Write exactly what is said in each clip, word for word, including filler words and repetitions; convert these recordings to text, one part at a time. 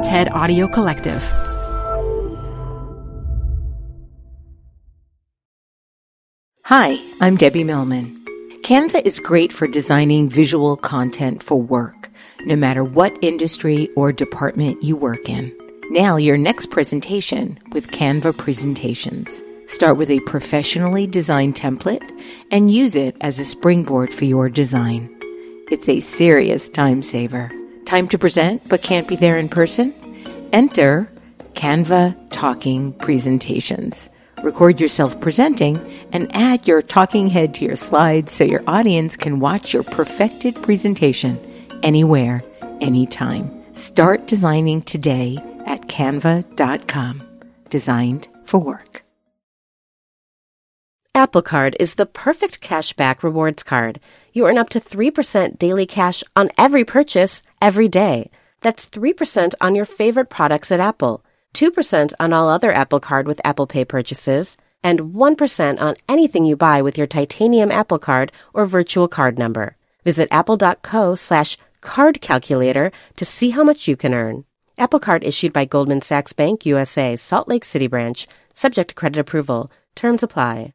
TED Audio Collective. Hi, I'm Debbie Millman. Canva is great for designing visual content for work, no matter what industry or department you work in. Now, your next presentation with Canva Presentations. Start with a professionally designed template and use it as a springboard for your design. It's a serious time saver. Time to present but can't be there in person? Enter Canva Talking Presentations. Record yourself presenting and add your talking head to your slides so your audience can watch your perfected presentation anywhere, anytime. Start designing today at canva dot com. Designed for work. Apple Card is the perfect cashback rewards card. You earn up to three percent daily cash on every purchase, every day. That's three percent on your favorite products at Apple, two percent on all other Apple Card with Apple Pay purchases, and one percent on anything you buy with your titanium Apple Card or virtual card number. Visit apple.co slash card calculator to see how much you can earn. Apple Card issued by Goldman Sachs Bank U S A, Salt Lake City branch, subject to credit approval. Terms apply.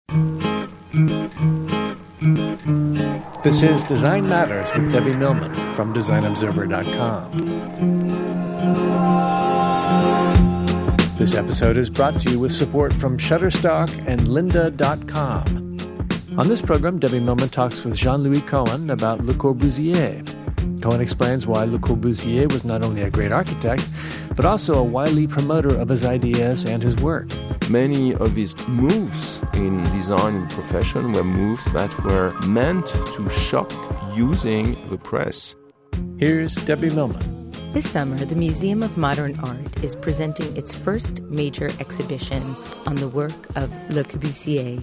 This is Design Matters with Debbie Millman from design observer dot com. This episode is brought to you with support from Shutterstock and lynda dot com. On this program, Debbie Millman talks with Jean-Louis Cohen about Le Corbusier. Cohen explains why Le Corbusier was not only a great architect, but also a wily promoter of his ideas and his work. Many of his moves in design profession were moves that were meant to shock using the press. Here's Debbie Millman. This summer, the Museum of Modern Art is presenting its first major exhibition on the work of Le Corbusier.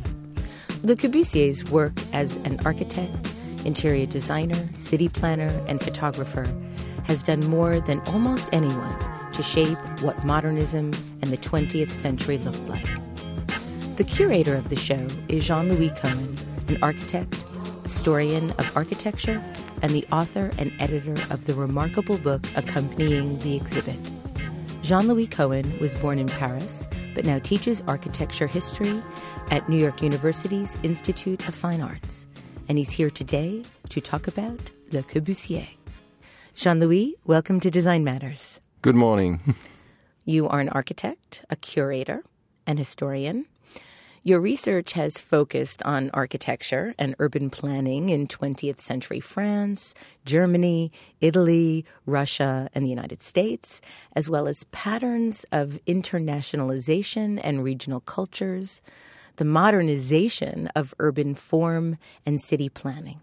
Le Corbusier's work as an architect, interior designer, city planner, and photographer has done more than almost anyone to shape what modernism and the twentieth century looked like. The curator of the show is Jean-Louis Cohen, an architect, historian of architecture, and the author and editor of the remarkable book accompanying the exhibit. Jean-Louis Cohen was born in Paris, but now teaches architecture history at New York University's Institute of Fine Arts. And he's here today to talk about Le Corbusier. Jean-Louis, welcome to Design Matters. Good morning. You are an architect, a curator, an historian. Your research has focused on architecture and urban planning in twentieth century France, Germany, Italy, Russia, and the United States, as well as patterns of internationalization and regional cultures, the modernization of urban form and city planning.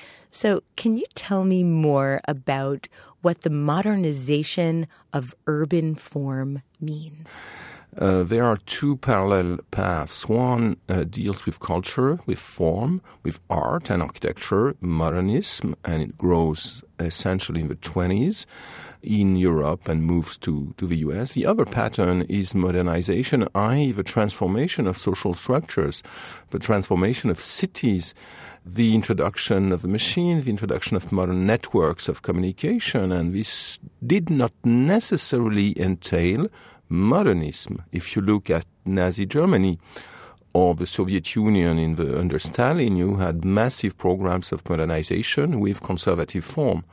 So can you tell me more about what the modernization of urban form means? Uh, there are two parallel paths. One uh, deals with culture, with form, with art and architecture, modernism, and it grows essentially in the twenties in Europe and moves to, to the U S. The other pattern is modernization, that is the transformation of social structures, the transformation of cities, the introduction of the machine, the introduction of modern networks of communication, and this did not necessarily entail modernism. If you look at Nazi Germany or the Soviet Union in the, under Stalin, you had massive programs of modernization with conservative form.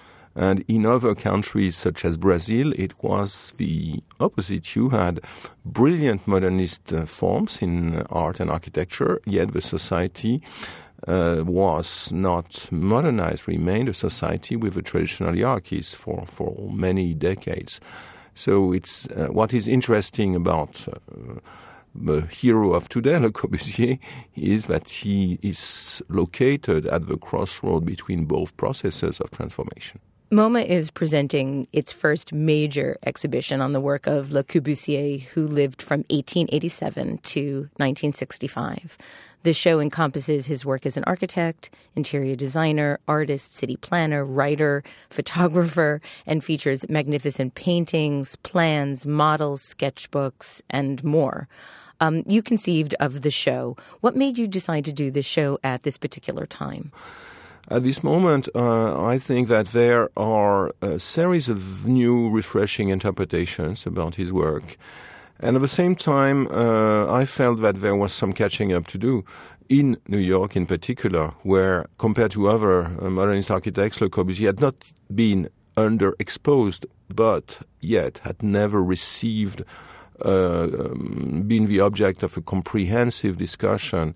And in other countries such as Brazil, it was the opposite. You had brilliant modernist uh, forms in uh, art and architecture, yet the society uh, was not modernized, remained a society with the traditional hierarchies for, for many decades. So it's uh, what is interesting about uh, the hero of today, Le Corbusier, is that he is located at the crossroad between both processes of transformation. MoMA is presenting its first major exhibition on the work of Le Corbusier, who lived from eighteen eighty-seven to nineteen sixty-five. The show encompasses his work as an architect, interior designer, artist, city planner, writer, photographer, and features magnificent paintings, plans, models, sketchbooks, and more. Um, you conceived of the show. What made you decide to do the show at this particular time? At this moment, uh, I think that there are a series of new, refreshing interpretations about his work. And at the same time, uh, I felt that there was some catching up to do in New York in particular, where compared to other uh, modernist architects, Le Corbusier had not been underexposed, but yet had never received, uh, um, been the object of a comprehensive discussion.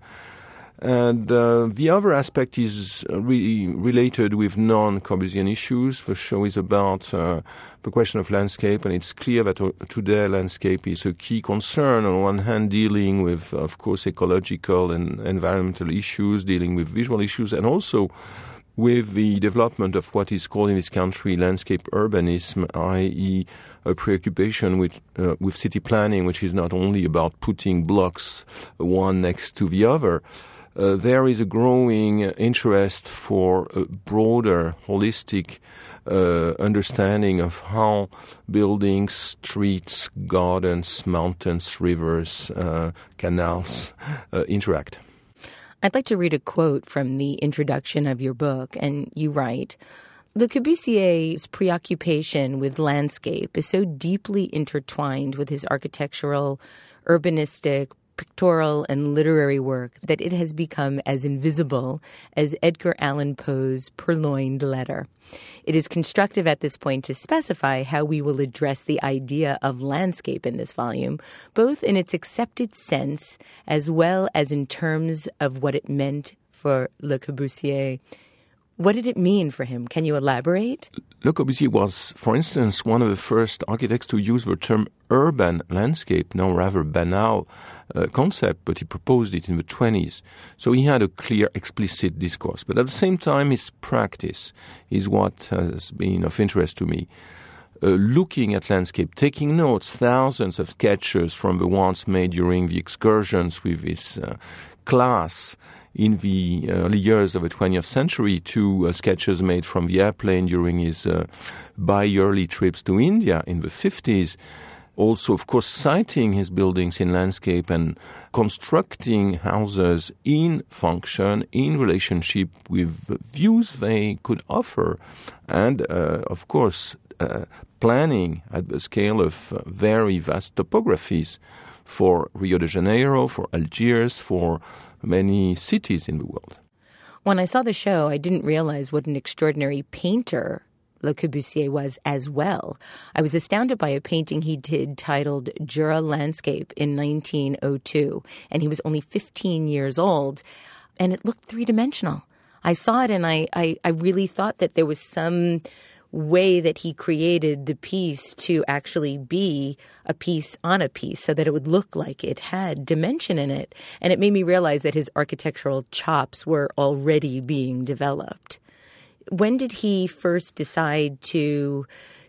And uh, the other aspect is really related with non-Corbusian issues. The show is about uh, the question of landscape, and it's clear that uh, today landscape is a key concern. On one hand, dealing with, of course, ecological and environmental issues, dealing with visual issues, and also with the development of what is called in this country landscape urbanism, that is a preoccupation with, uh, with city planning, which is not only about putting blocks one next to the other. Uh, there is a growing interest for a broader, holistic uh, understanding of how buildings, streets, gardens, mountains, rivers, uh, canals uh, interact. I'd like to read a quote from the introduction of your book, and you write, Le Corbusier's preoccupation with landscape is so deeply intertwined with his architectural, urbanistic, pictorial and literary work that it has become as invisible as Edgar Allan Poe's Purloined Letter. It is constructive at this point to specify how we will address the idea of landscape in this volume, both in its accepted sense as well as in terms of what it meant for Le Corbusier. What did it mean for him? Can you elaborate? Le Corbusier was, for instance, one of the first architects to use the term urban landscape, now rather banal uh, concept, but he proposed it in the twenties. So he had a clear, explicit discourse. But at the same time, his practice is what has been of interest to me. Uh, looking at landscape, taking notes, thousands of sketches from the ones made during the excursions with his uh, class in the early years of the twentieth century to uh, sketches made from the airplane during his uh, bi-yearly trips to India in the fifties. Also, of course, siting his buildings in landscape and constructing houses in function, in relationship with the views they could offer. And, uh, of course, uh, planning at the scale of uh, very vast topographies for Rio de Janeiro, for Algiers, for many cities in the world. When I saw the show, I didn't realize what an extraordinary painter Le Corbusier was as well. I was astounded by a painting he did titled Jura Landscape in nineteen oh two, and he was only fifteen years old, and it looked three-dimensional. I saw it, and I, I, I really thought that there was some way that he created the piece to actually be a piece on a piece so that it would look like it had dimension in it. And it made me realize that his architectural chops were already being developed. When did he first decide to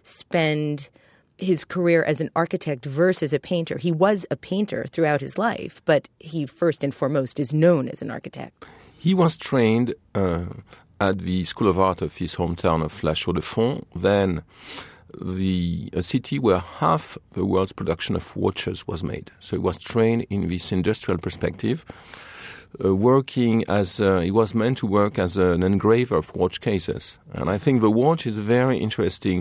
spend his career as an architect versus a painter? He was a painter throughout his life, but he first and foremost is known as an architect. He was trained uh, at the School of Art of his hometown of La Chaux-de-Fonds, then the a city where half the world's production of watches was made. So he was trained in this industrial perspective, uh, working as, uh, he was meant to work as an engraver of watch cases. And I think the watch is a very interesting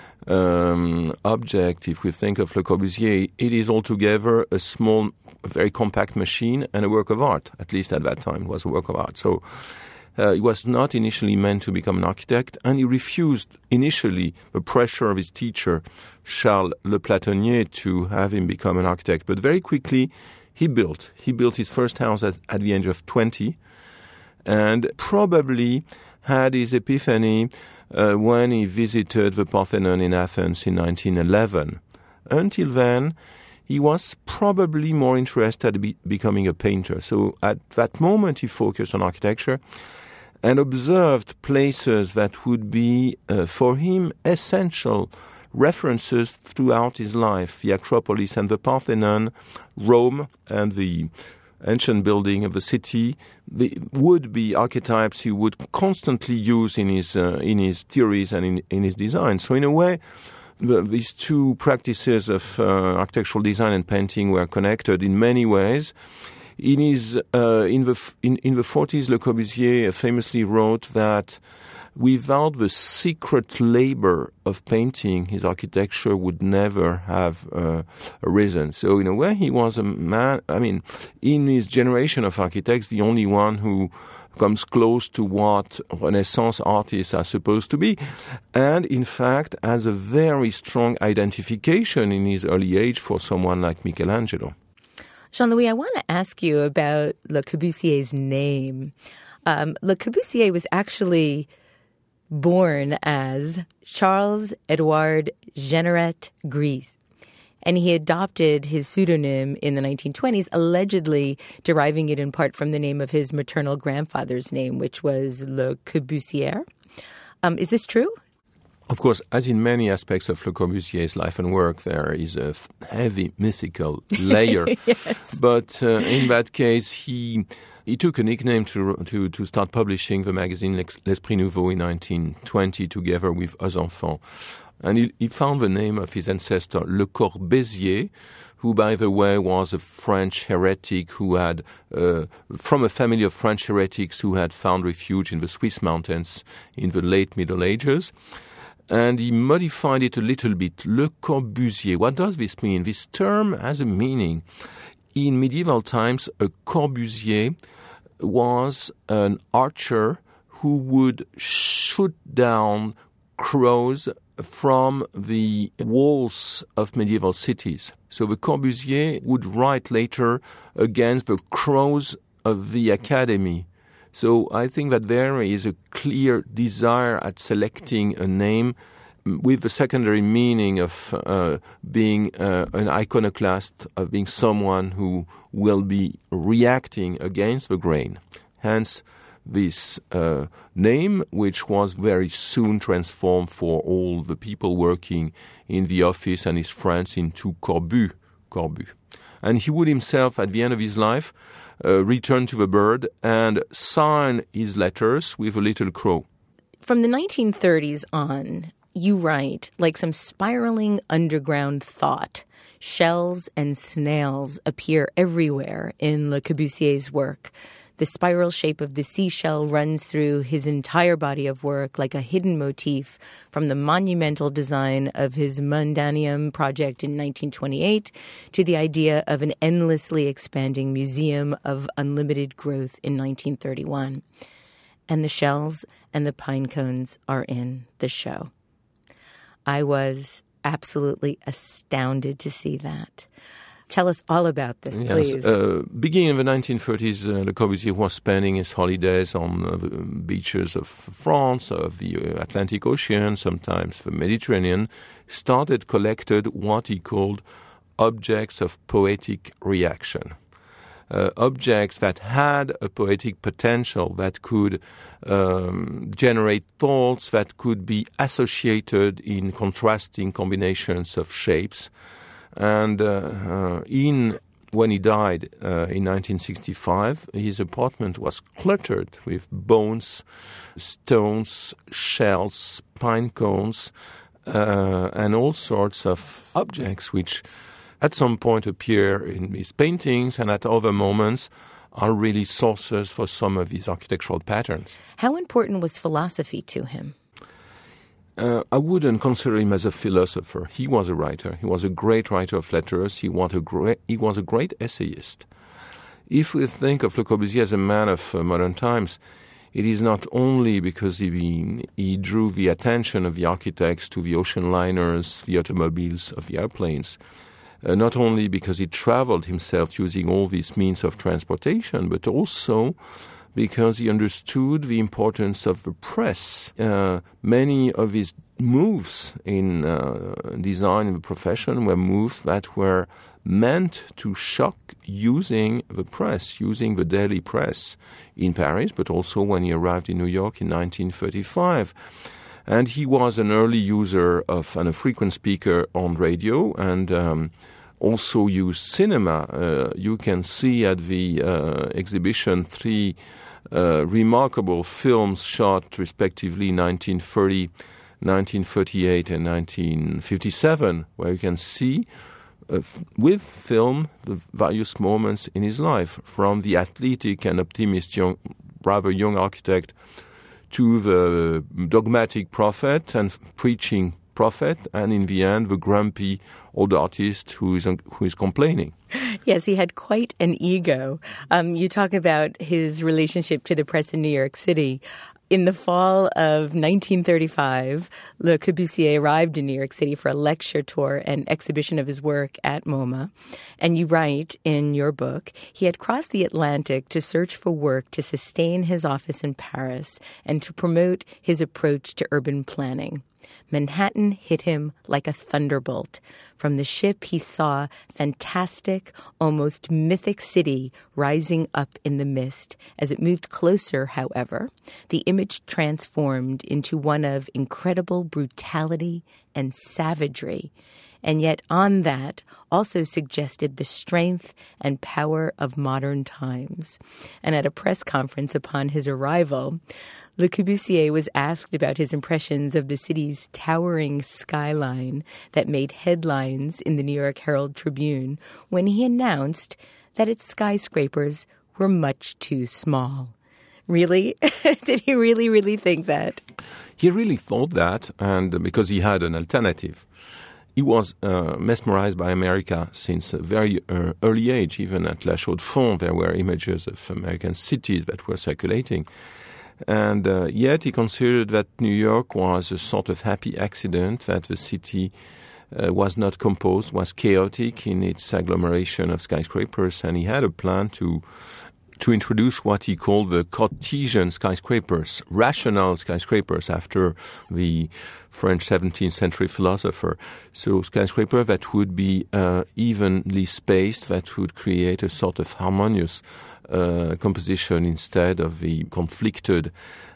um, object. If we think of Le Corbusier, it is altogether a small, a very compact machine and a work of art. At least at that time, it was a work of art. So Uh, he was not initially meant to become an architect, and he refused initially the pressure of his teacher, Charles Le Platonnier, to have him become an architect. But very quickly, he built. He built his first house at, at the age of twenty, and probably had his epiphany uh, when he visited the Parthenon in Athens in nineteen eleven. Until then, he was probably more interested in be- becoming a painter. So at that moment, he focused on architecture and observed places that would be, uh, for him, essential references throughout his life. The Acropolis and the Parthenon, Rome and the ancient building of the city, the would be archetypes he would constantly use in his uh, in his theories and in, in his design. So in a way, the, these two practices of uh, architectural design and painting were connected in many ways. In his uh, in the in, in the forties, Le Corbusier famously wrote that without the secret labor of painting, his architecture would never have uh, arisen. So in a way, he was a man, I mean, in his generation of architects, the only one who comes close to what Renaissance artists are supposed to be, and in fact has a very strong identification in his early age for someone like Michelangelo. Jean-Louis, I want to ask you about Le Corbusier's name. Um, Le Corbusier was actually born as Charles-Édouard Jeanneret Gris, and he adopted his pseudonym in the nineteen twenties, allegedly deriving it in part from the name of his maternal grandfather's name, which was Le Corbusier. Um, is this true? Of course, as in many aspects of Le Corbusier's life and work, there is a heavy mythical layer. Yes. But uh, in that case, he he took a nickname to to, to start publishing the magazine L'Esprit Nouveau in nineteen twenty together with Aux Enfants. And he, he found the name of his ancestor, Le Corbusier, who, by the way, was a French heretic who had, uh, from a family of French heretics who had found refuge in the Swiss mountains in the late Middle Ages. And he modified it a little bit. Le Corbusier. What does this mean? This term has a meaning. In medieval times, a Corbusier was an archer who would shoot down crows from the walls of medieval cities. So the Corbusier would write later against the crows of the academy. So I think that there is a clear desire at selecting a name with the secondary meaning of uh, being uh, an iconoclast, of being someone who will be reacting against the grain. Hence, this uh, name, which was very soon transformed for all the people working in the office and his friends into Corbu, Corbu. And he would himself, at the end of his life, uh, return to the bird and sign his letters with a little crow. From the nineteen thirties on, you write, like some spiraling underground thought, shells and snails appear everywhere in Le Corbusier's work. The spiral shape of the seashell runs through his entire body of work like a hidden motif, from the monumental design of his Mundaneum project in nineteen twenty-eight to the idea of an endlessly expanding museum of unlimited growth in nineteen thirty-one. And the shells and the pine cones are in the show. I was absolutely astounded to see that. Tell us all about this, yes, please. Uh, beginning in the nineteen thirties, uh, Le Corbusier was spending his holidays on uh, the beaches of France, of the uh, Atlantic Ocean, sometimes the Mediterranean, started collected what he called objects of poetic reaction. Uh, objects that had a poetic potential, that could um, generate thoughts, that could be associated in contrasting combinations of shapes. And uh, uh, in when he died uh, in nineteen sixty-five, his apartment was cluttered with bones, stones, shells, pine cones, uh, and all sorts of objects which at some point appear in his paintings and at other moments are really sources for some of his architectural patterns. How important was philosophy to him? Uh, I wouldn't consider him as a philosopher. He was a writer. He was a great writer of letters. He was a great, he was a great essayist. If we think of Le Corbusier as a man of uh, modern times, it is not only because he, he drew the attention of the architects to the ocean liners, the automobiles, of the airplanes, uh, not only because he traveled himself using all these means of transportation, but also because he understood the importance of the press. Uh, many of his moves in uh, design in the profession were moves that were meant to shock using the press, using the daily press in Paris, but also when he arrived in New York in nineteen thirty-five. And he was an early user of and a frequent speaker on radio and um, also used cinema. Uh, you can see at the uh, exhibition three Uh, remarkable films shot respectively nineteen thirty, nineteen thirty-eight and nineteen fifty-seven, where you can see uh, with film the various moments in his life, from the athletic and optimist young, rather young architect to the dogmatic prophet and preaching prophet, and in the end, the grumpy old artist who is who is complaining. Yes, he had quite an ego. Um, you talk about his relationship to the press in New York City. In the fall of nineteen thirty-five, Le Corbusier arrived in New York City for a lecture tour and exhibition of his work at MoMA. And you write in your book, he had crossed the Atlantic to search for work to sustain his office in Paris and to promote his approach to urban planning. Manhattan hit him like a thunderbolt. From the ship, he saw fantastic, almost mythic city rising up in the mist. As it moved closer, however, the image transformed into one of incredible brutality and savagery. And yet on that also suggested the strength and power of modern times. And at a press conference upon his arrival, Le Corbusier was asked about his impressions of the city's towering skyline that made headlines in the New York Herald Tribune when he announced that its skyscrapers were much too small. Really? Did he really, really think that? He really thought that, and because he had an alternative. He was uh, mesmerized by America since a very uh, early age. Even at La Chaux-de-Fonds, there were images of American cities that were circulating. And uh, yet he considered that New York was a sort of happy accident, that the city uh, was not composed, was chaotic in its agglomeration of skyscrapers, and he had a plan to to introduce what he called the Cartesian skyscrapers, rational skyscrapers after the French seventeenth century philosopher. So skyscraper that would be uh, evenly spaced, that would create a sort of harmonious uh, composition instead of the conflicted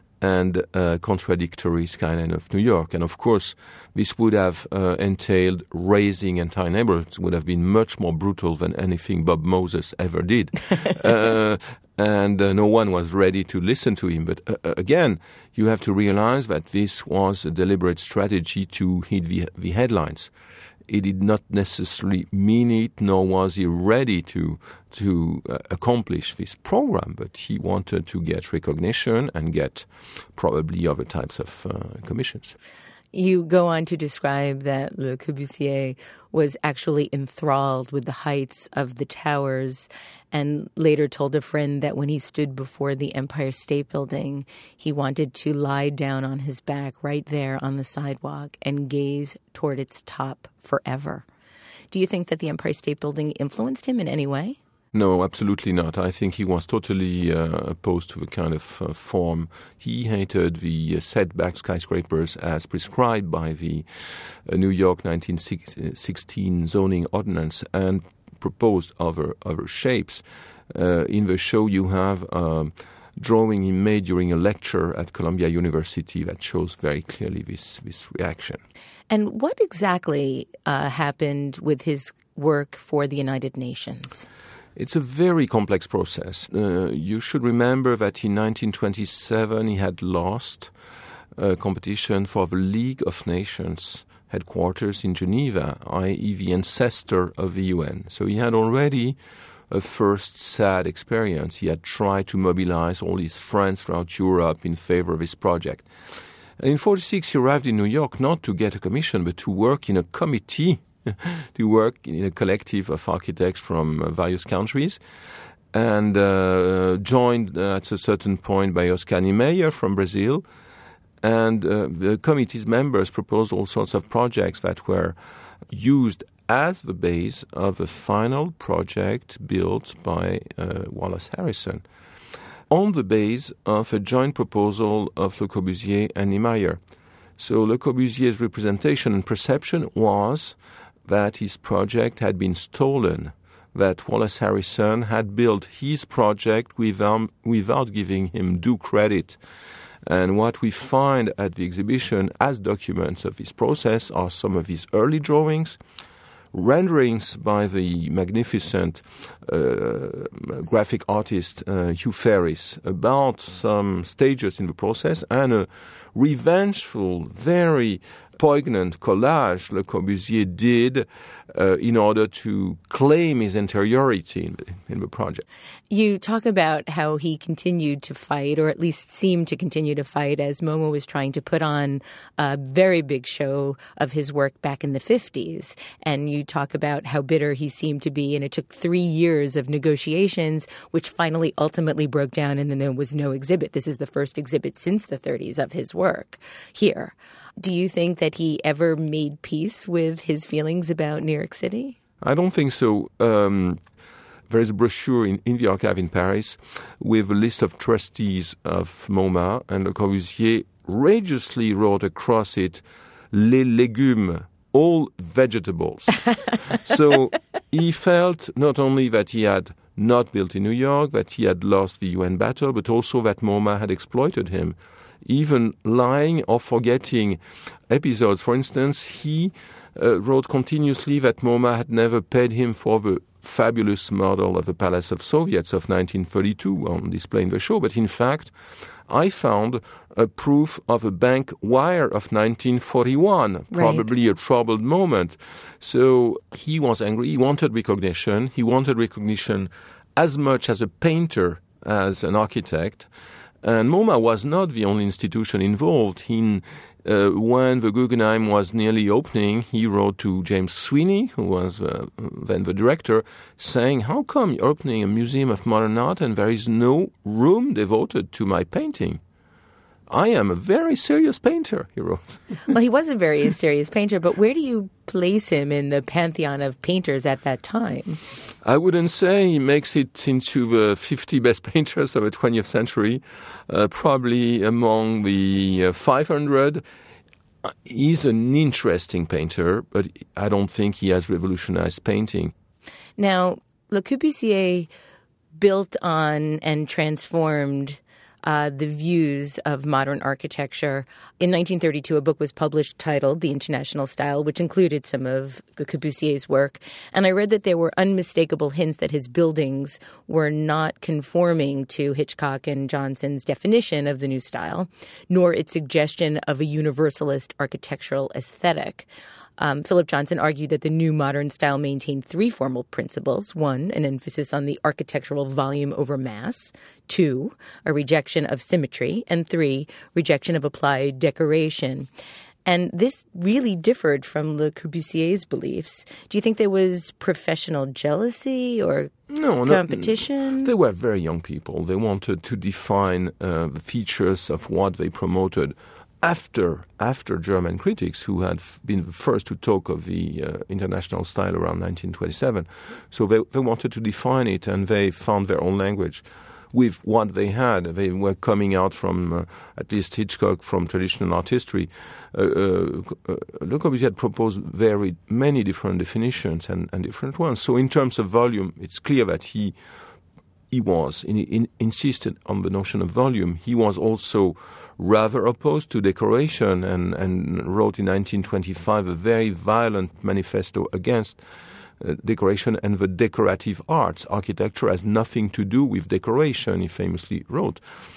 and uh, contradictory skyline of New York. And of course, this would have uh, entailed razing entire neighborhoods, would have been much more brutal than anything Bob Moses ever did. uh, and uh, no one was ready to listen to him. But uh, again, you have to realize that this was a deliberate strategy to hit the, the headlines. He did not necessarily mean it, nor was he ready to to uh, accomplish this program, but he wanted to get recognition and get probably other types of uh, commissions. You go on to describe that Le Corbusier was actually enthralled with the heights of the towers, and later told a friend that when he stood before the Empire State Building, he wanted to lie down on his back right there on the sidewalk and gaze toward its top forever. Do you think that the Empire State Building influenced him in any way? No, absolutely not. I think he was totally uh, opposed to the kind of uh, form. He hated the uh, setback skyscrapers as prescribed by the uh, New York nineteen sixteen zoning ordinance and proposed other other shapes. Uh, in the show, you have a drawing he made during a lecture at Columbia University that shows very clearly this, this reaction. And what exactly uh, happened with his work for the United Nations? It's a very complex process. Uh, you should remember that in nineteen twenty-seven he had lost a competition for the League of Nations headquarters in Geneva, that is the ancestor of the U N. So he had already a first sad experience. He had tried to mobilize all his friends throughout Europe in favor of his project. And in forty-six he arrived in New York not to get a commission but to work in a committee to work in a collective of architects from uh, various countries, and uh, joined uh, at a certain point by Oscar Niemeyer from Brazil. And uh, the committee's members proposed all sorts of projects that were used as the base of a final project built by uh, Wallace Harrison, on the base of a joint proposal of Le Corbusier and Niemeyer. So Le Corbusier's representation and perception was that his project had been stolen, that Wallace Harrison had built his project without, without giving him due credit. And what we find at the exhibition as documents of this process are some of his early drawings, renderings by the magnificent uh, graphic artist uh, Hugh Ferris about some stages in the process, and a revengeful, very poignant collage Le Corbusier did uh, in order to claim his interiority in the, in the project. You talk about how he continued to fight, or at least seemed to continue to fight, as MoMA was trying to put on a very big show of his work back in the fifties. And you talk about how bitter he seemed to be, and it took three years of negotiations, which finally ultimately broke down, and then there was no exhibit. This is the first exhibit since the thirties of his work here. Do you think that he ever made peace with his feelings about New York City? I don't think so. Um, there is a brochure in, in the archive in Paris with a list of trustees of MoMA, and Le Corbusier rageously wrote across it, les légumes, all vegetables. So he felt not only that he had not built in New York, that he had lost the U N battle, but also that MoMA had exploited him, even lying or forgetting episodes. For instance, he uh, wrote continuously that MoMA had never paid him for the fabulous model of the Palace of Soviets of nineteen thirty-two on display in the show. But in fact, I found a proof of a bank wire of nineteen forty-one, right. Probably a troubled moment. So he was angry. He wanted recognition. He wanted recognition as much as a painter as an architect. And MoMA was not the only institution involved. In, uh, when the Guggenheim was nearly opening, he wrote to James Sweeney, who was uh, then the director, saying, how come you're opening a museum of modern art and there is no room devoted to my painting? I am a very serious painter, he wrote. Well, he was a very serious painter, but where do you place him in the pantheon of painters at that time? I wouldn't say he makes it into the fifty best painters of the twentieth century, uh, probably among the uh, five hundred. He's an interesting painter, but I don't think he has revolutionized painting. Now, Le Corbusier built on and transformed Uh, the views of modern architecture. In nineteen thirty-two, a book was published titled The International Style, which included some of Le Corbusier's work. And I read that there were unmistakable hints that his buildings were not conforming to Hitchcock and Johnson's definition of the new style, nor its suggestion of a universalist architectural aesthetic. Um, Philip Johnson argued that the new modern style maintained three formal principles. One, an emphasis on the architectural volume over mass. Two, a rejection of symmetry. And three, rejection of applied decoration. And this really differed from Le Corbusier's beliefs. Do you think there was professional jealousy or no, competition? No, they were very young people. They wanted to define uh, the features of what they promoted. After after German critics, who had f- been the first to talk of the uh, international style around nineteen twenty-seven. So they, they wanted to define it, and they found their own language with what they had. They were coming out from, uh, at least Hitchcock, from traditional art history. Uh, uh, uh, Le Corbusier had proposed very many different definitions and, and different ones. So in terms of volume, it's clear that he he was in, in, insisted on the notion of volume. He was also rather opposed to decoration and, and wrote in nineteen twenty-five a very violent manifesto against uh, decoration and the decorative arts. Architecture has nothing to do with decoration, he famously wrote.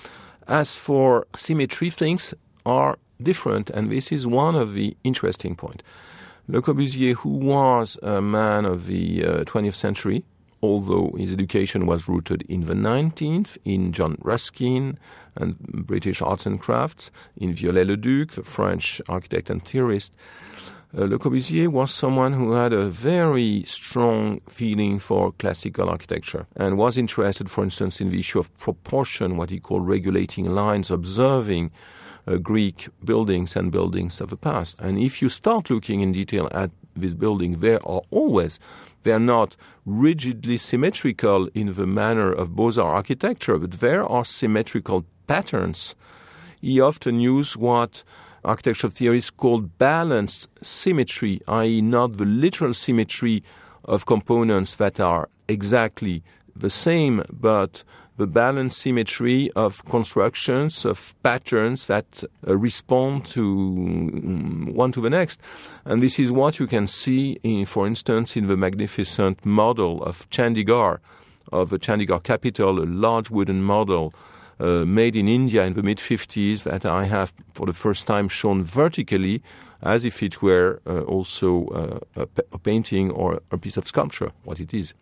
As for symmetry, things are different, and this is one of the interesting points. Le Corbusier, who was a man of the uh, twentieth century, although his education was rooted in the nineteenth, in John Ruskin and British arts and crafts, in Viollet-le-Duc, the French architect and theorist, uh, Le Corbusier was someone who had a very strong feeling for classical architecture and was interested, for instance, in the issue of proportion, what he called regulating lines, observing uh, Greek buildings and buildings of the past. And if you start looking in detail at this building, there are always They are not rigidly symmetrical in the manner of Beaux-Arts architecture, but there are symmetrical patterns. He often used what architectural theorists call balanced symmetry, that is not the literal symmetry of components that are exactly the same, but the balanced symmetry of constructions, of patterns that uh, respond to um, one to the next. And this is what you can see, in, for instance, in the magnificent model of Chandigarh, of the Chandigarh capital, a large wooden model uh, made in India in the mid-fifties that I have for the first time shown vertically as if it were uh, also uh, a, a painting or a piece of sculpture, what it is.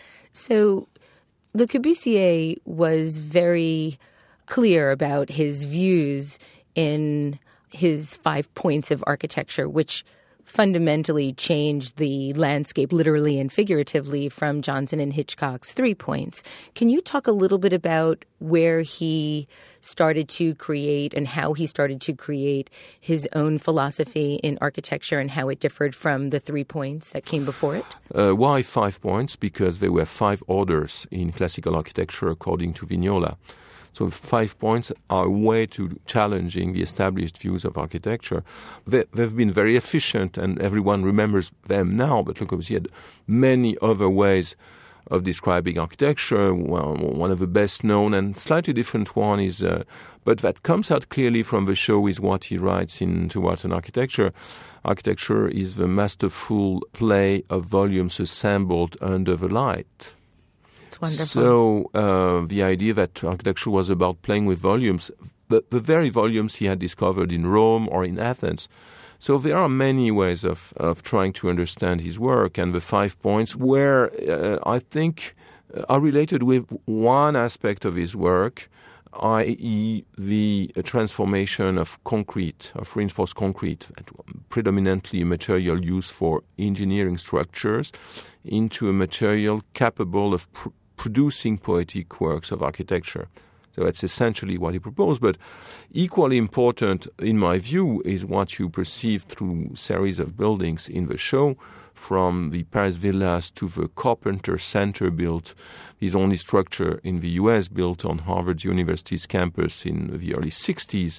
So Le Corbusier was very clear about his views in his five points of architecture, which fundamentally changed the landscape literally and figuratively from Johnson and Hitchcock's three points. Can you talk a little bit about where he started to create and how he started to create his own philosophy in architecture and how it differed from the three points that came before it? Uh, why five points? Because there were five orders in classical architecture according to Vignola. So five points are a way to challenging the established views of architecture. They, they've been very efficient, and everyone remembers them now, but Le Corbusier had many other ways of describing architecture. Well, one of the best known and slightly different one is, uh, but that comes out clearly from the show is what he writes in Towards an Architecture. Architecture is the masterful play of volumes assembled under the light. Wonderful. So uh, the idea that architecture was about playing with volumes, the, the very volumes he had discovered in Rome or in Athens. So there are many ways of, of trying to understand his work, and the five points where uh, I think are related with one aspect of his work, that is the transformation of concrete, of reinforced concrete, predominantly a material used for engineering structures, into a material capable of pr- producing poetic works of architecture. So that's essentially what he proposed. But equally important, in my view, is what you perceive through series of buildings in the show, from the Paris Villas to the Carpenter Center built, his only structure in the U S built on Harvard University's campus in the early sixties.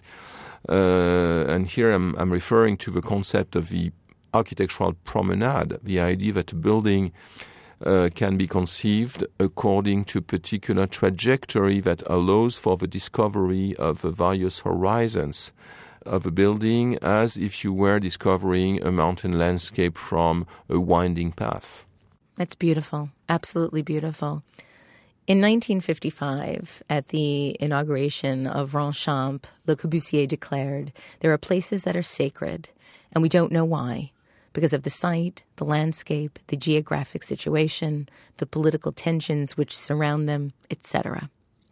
Uh, and here I'm, I'm referring to the concept of the architectural promenade, the idea that a building Uh, can be conceived according to a particular trajectory that allows for the discovery of the various horizons of a building, as if you were discovering a mountain landscape from a winding path. That's beautiful. Absolutely beautiful. In nineteen fifty-five, at the inauguration of Ronchamp, Le Corbusier declared, "There are places that are sacred, and we don't know why. Because of the site, the landscape, the geographic situation, the political tensions which surround them, et cetera"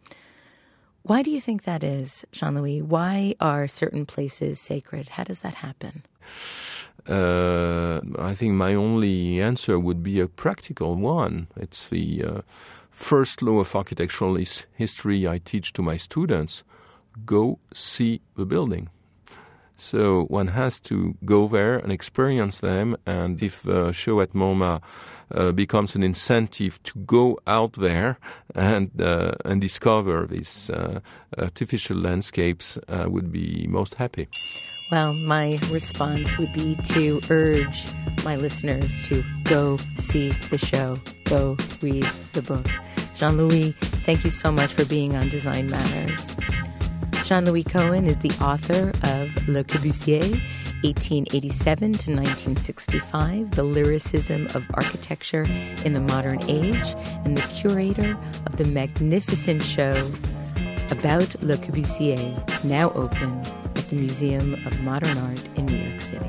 Why do you think that is, Jean-Louis? Why are certain places sacred? How does that happen? Uh, I think my only answer would be a practical one. It's the uh, first law of architectural history I teach to my students. Go see the building. So one has to go there and experience them, and if the show at MoMA uh, becomes an incentive to go out there and uh, and discover these uh, artificial landscapes, I uh, would be most happy. Well, my response would be to urge my listeners to go see the show, go read the book. Jean-Louis, thank you so much for being on Design Matters. Jean-Louis Cohen is the author of Le Corbusier, eighteen eighty-seven to nineteen sixty-five, The Lyricism of Architecture in the Modern Age, and the curator of the magnificent show about Le Corbusier, now open at the Museum of Modern Art in New York City.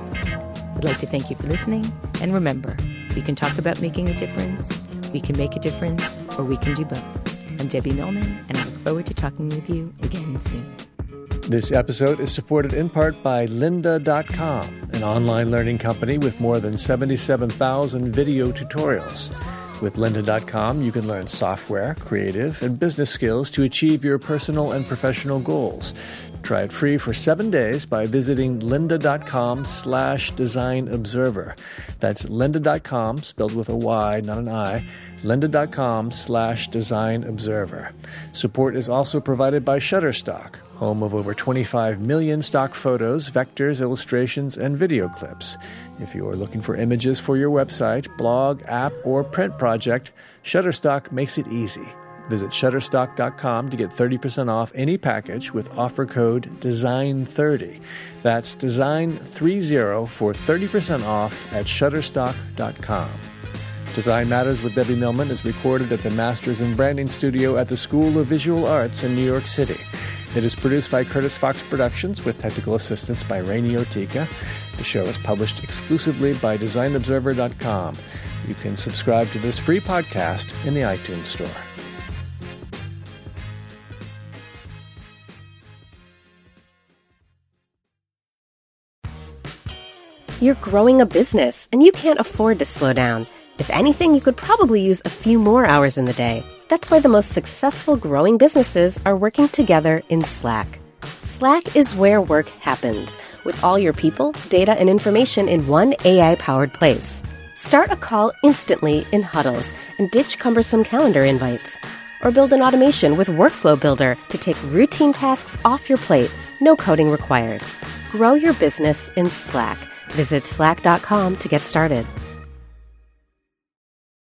I'd like to thank you for listening, and remember, we can talk about making a difference, we can make a difference, or we can do both. I'm Debbie Millman, and I look forward to talking with you again soon. This episode is supported in part by lynda dot com, an online learning company with more than seventy-seven thousand video tutorials. With lynda dot com, you can learn software, creative, and business skills to achieve your personal and professional goals. Try it free for seven days by visiting lynda dot com slash design observer. That's lynda dot com, spelled with a Y, not an I, lynda dot com slash design observer. Support is also provided by Shutterstock, home of over twenty-five million stock photos, vectors, illustrations, and video clips. If you are looking for images for your website, blog, app, or print project, Shutterstock makes it easy. Visit shutterstock dot com to get thirty percent off any package with offer code design thirty. That's design thirty for thirty percent off at shutterstock dot com. Design Matters with Debbie Millman is recorded at the Masters in Branding Studio at the School of Visual Arts in New York City. It is produced by Curtis Fox Productions with technical assistance by Rainey Otika. The show is published exclusively by design observer dot com. You can subscribe to this free podcast in the iTunes Store. You're growing a business, and you can't afford to slow down. If anything, you could probably use a few more hours in the day. That's why the most successful growing businesses are working together in Slack. Slack is where work happens, with all your people, data, and information in one A I-powered place. Start a call instantly in huddles and ditch cumbersome calendar invites. Or build an automation with Workflow Builder to take routine tasks off your plate, no coding required. Grow your business in Slack. Visit slack dot com to get started.